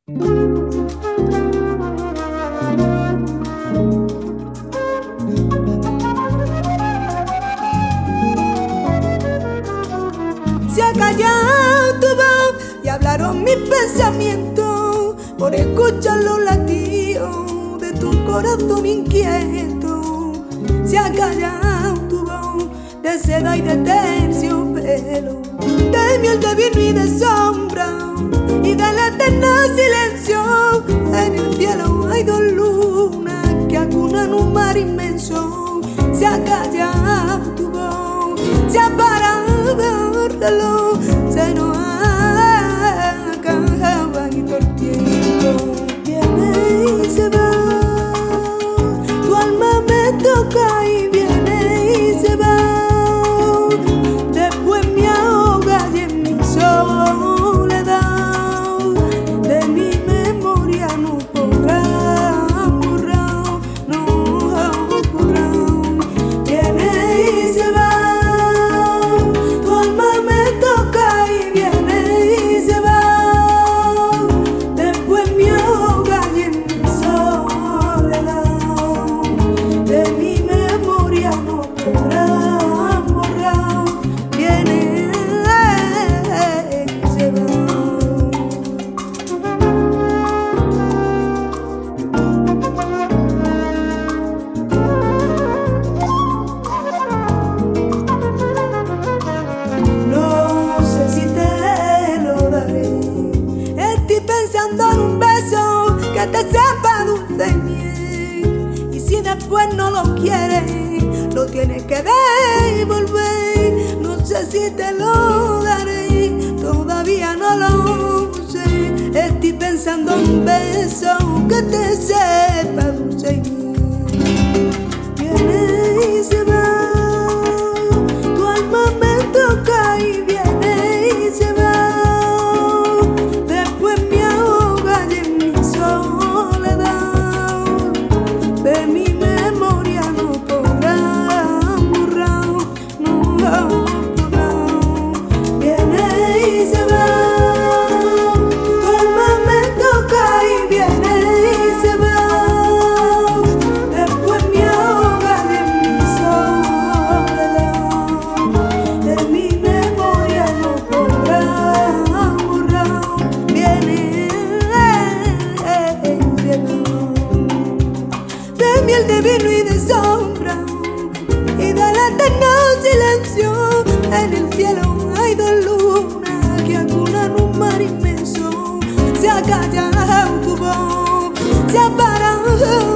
Se ha callado tu voz y hablaron mis pensamientos por escuchar los latidos de tu corazón inquieto. Se ha callado tu voz de seda y de terciopelo, de miel de vino y de sombra y del eterno silencio. En el cielo hay dos lunas que acunan un mar inmenso. Se ha callado tu voz, se ha parado el reloj, se nos acaba y todo el tiempo viene y se va. Tu alma me toca y viene y se va. Después me ahoga y en mi soledad de mi memoria no podrá borrar, no podrá. Viene y se va. Tu alma me toca y viene y se va. Después me ahoga y en mi soledad de mi memoria no podrá borrar. Viene y se va. No sé si te lo daré. Estoy pensando en un beso que te sepa dulce y miel. Y si después no lo quieres, lo tienes que devolver. No sé si te lo daré, todavía no lo sé. Estoy pensando en un beso que te sepa dulce y miel. Viene y se va. Tu alma me toca y viene y se va. Después me ahoga y en mi soledad de mi memoria no podrá borrar, no podrá. Viene y se va. Tu alma me toca y viene y se va. Después me ahoga y en mi soledad de mi memoria no podrá borrar. Viene y se va. De miel de vino y de sombra y del eterno silencio. En el cielo hay dos lunas que acunan un mar inmenso. Se ha callado tu voz, se ha parado